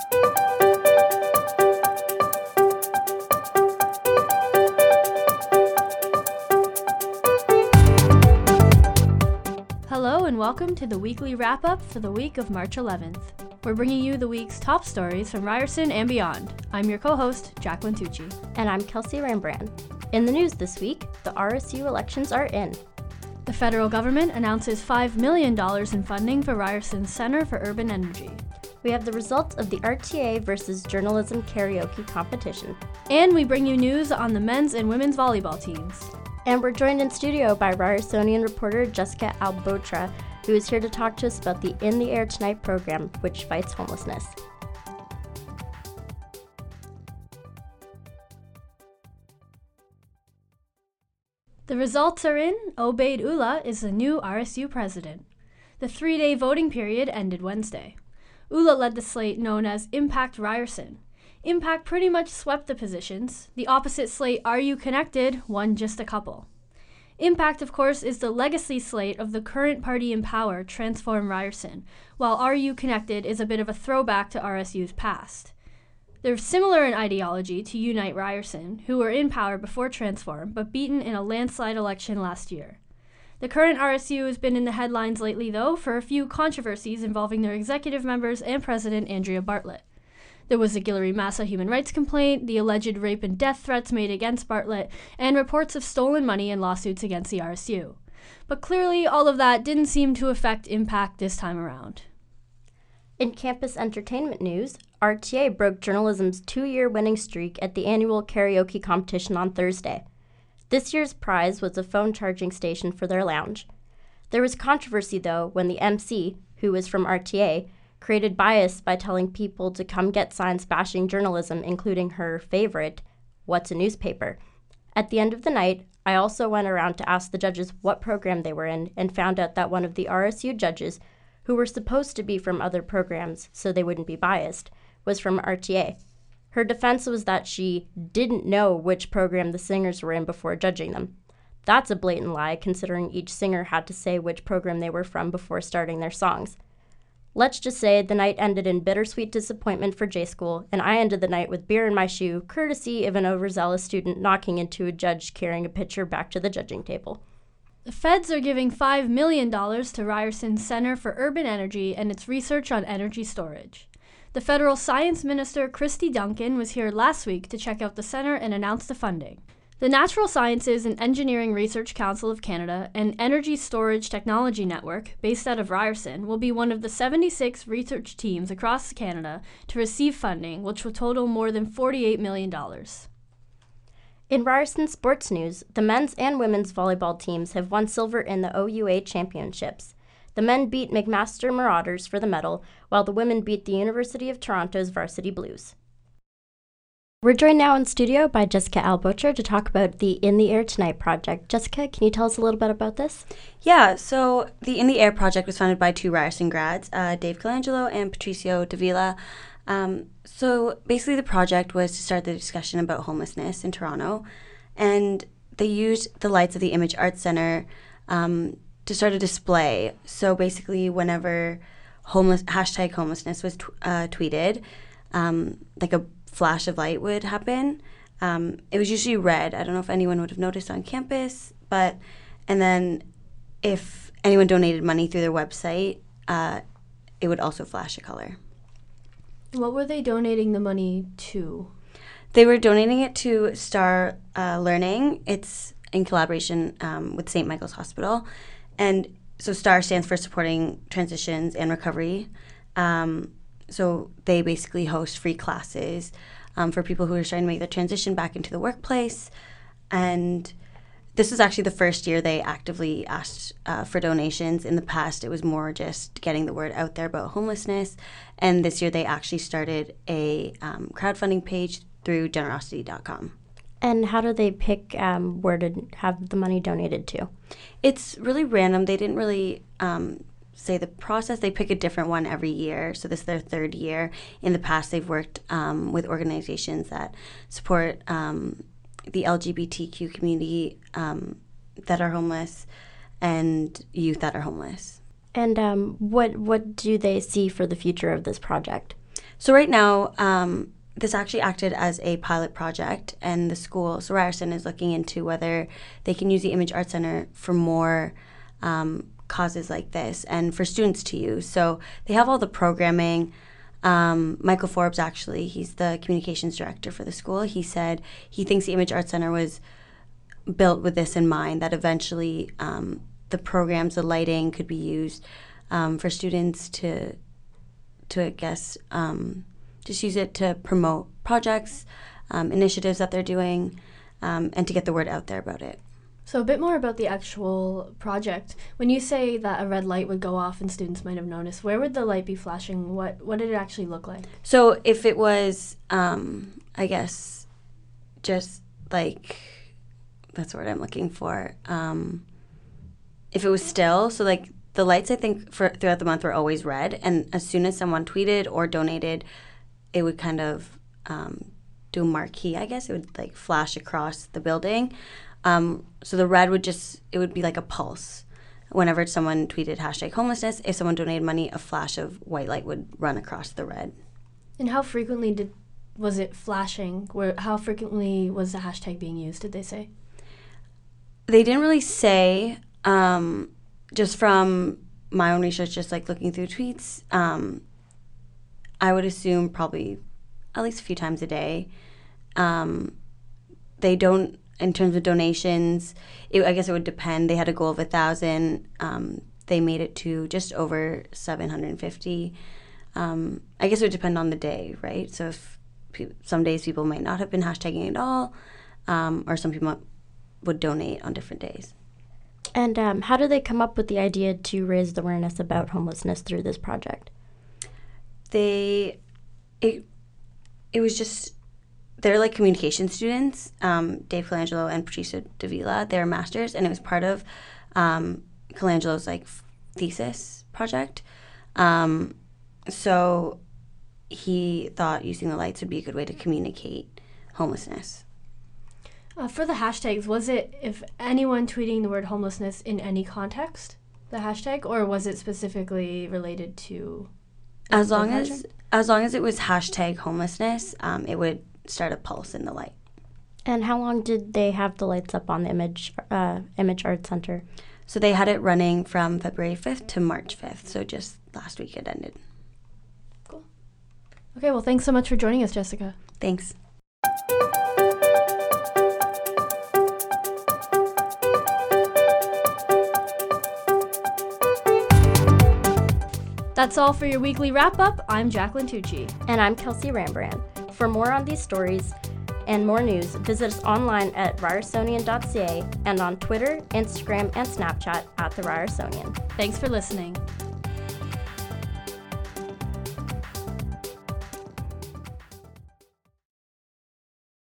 Hello and welcome to the weekly wrap-up for the week of March 11th. We're bringing you the week's top stories from Ryerson and beyond. I'm your co-host, Jacqueline Tucci. And I'm Kelsey Rembrandt. In the news this week, the RSU elections are in. The federal government announces $5 million in funding for Ryerson's Center for Urban Energy. We have the results of the RTA versus journalism karaoke competition. And we bring you news on the men's and women's volleyball teams. And we're joined in studio by Ryersonian reporter Jessica Albotra, who is here to talk to us about the In the Air Tonight program, which fights homelessness. The results are in. Obaid Ullah is the new RSU president. The 3-day voting period ended Wednesday. Ullah led the slate known as Impact Ryerson. Impact pretty much swept the positions. The opposite slate, Are You Connected, won just a couple. Impact, of course, is the legacy slate of the current party in power, Transform Ryerson, while Are You Connected is a bit of a throwback to RSU's past. They're similar in ideology to Unite Ryerson, who were in power before Transform, but beaten in a landslide election last year. The current RSU has been in the headlines lately, though, for a few controversies involving their executive members and president, Andrea Bartlett. There was the Guillory Massa human rights complaint, the alleged rape and death threats made against Bartlett, and reports of stolen money and lawsuits against the RSU. But clearly, all of that didn't seem to affect Impact this time around. In campus entertainment news, RTA broke journalism's 2-year winning streak at the annual karaoke competition on Thursday. This year's prize was a phone charging station for their lounge. There was controversy, though, when the MC, who was from RTA, created bias by telling people to come get signs bashing journalism, including her favorite, What's a Newspaper? At the end of the night, I also went around to ask the judges what program they were in and found out that one of the RSU judges, who were supposed to be from other programs so they wouldn't be biased, was from RTA. Her defense was that she didn't know which program the singers were in before judging them. That's a blatant lie, considering each singer had to say which program they were from before starting their songs. Let's just say the night ended in bittersweet disappointment for J-School, and I ended the night with beer in my shoe, courtesy of an overzealous student knocking into a judge carrying a pitcher back to the judging table. The feds are giving $5 million to Ryerson's Center for Urban Energy and its research on energy storage. The federal science minister, Christy Duncan, was here last week to check out the center and announce the funding. The Natural Sciences and Engineering Research Council of Canada and Energy Storage Technology Network, based out of Ryerson, will be one of the 76 research teams across Canada to receive funding, which will total more than $48 million. In Ryerson sports news, the men's and women's volleyball teams have won silver in the OUA championships. The men beat McMaster Marauders for the medal, while the women beat the University of Toronto's Varsity Blues. We're joined now in studio by Jessica Albotra to talk about the In the Air Tonight project. Jessica, can you tell us a little bit about this? Yeah, so the In the Air project was founded by 2 Ryerson grads, Dave Colangelo and Patricio Davila. So basically the project was to start the discussion about homelessness in Toronto, and they used the lights of the Image Arts Center to start a display. So basically whenever hashtag homelessness was tweeted, like a flash of light would happen. It was usually red. I don't know if anyone would have noticed on campus, and then if anyone donated money through their website, it would also flash a color. What were they donating the money to? They were donating it to Star Learning. It's in collaboration with St. Michael's Hospital. And so STAR stands for Supporting Transitions and Recovery. So they basically host free classes for people who are trying to make the transition back into the workplace. And this was actually the first year they actively asked for donations. In the past, it was more just getting the word out there about homelessness. And this year they actually started a crowdfunding page through generosity.com. And how do they pick where to have the money donated to? It's really random. They didn't really say the process. They pick a different one every year. So this is their 3rd year. In the past, they've worked with organizations that support the LGBTQ community that are homeless and youth that are homeless. And what do they see for the future of this project? So right now, this actually acted as a pilot project, and the school, so Ryerson, is looking into whether they can use the Image Arts Center for more causes like this and for students to use. So they have all the programming. Michael Forbes, actually, he's the communications director for the school. He said he thinks the Image Arts Center was built with this in mind, that eventually the programs, the lighting could be used for students to I guess, just use it to promote projects, initiatives that they're doing, and to get the word out there about it. So a bit more about the actual project. When you say that a red light would go off and students might have noticed, where would the light be flashing? What did it actually look like? So if it was, I guess, just like, that's the word I'm looking for. If it was still, so like the lights, I think, throughout the month were always red, and as soon as someone tweeted or donated, it would kind of do a marquee, I guess. It would like flash across the building. So the red it would be like a pulse. Whenever someone tweeted #homelessness, if someone donated money, a flash of white light would run across the red. And how frequently was it flashing? How frequently was the hashtag being used, did they say? They didn't really say. Just from my own research, just like looking through tweets, I would assume probably at least a few times a day. They don't, in terms of donations, I guess it would depend. They had a goal of 1,000. They made it to just over 750. I guess it would depend on the day, right? So if some days people might not have been hashtagging at all, or some people would donate on different days. And how did they come up with the idea to raise the awareness about homelessness through this project? It was just, they're like communication students, Dave Colangelo and Patricia Davila. They're masters, and it was part of Colangelo's like thesis project. So he thought using the lights would be a good way to communicate homelessness. For the hashtags, was it if anyone tweeting the word homelessness in any context, the hashtag, or was it specifically related to? As long as it was #homelessness, it would start a pulse in the light. And how long did they have the lights up on the Image Arts Center? So they had it running from February 5th to March 5th. So just last week it ended. Cool. Okay, well, thanks so much for joining us, Jessica. Thanks. That's all for your weekly wrap-up. I'm Jacqueline Tucci. And I'm Kelsey Rambran. For more on these stories and more news, visit us online at ryersonian.ca and on Twitter, Instagram, and Snapchat at The Ryersonian. Thanks for listening.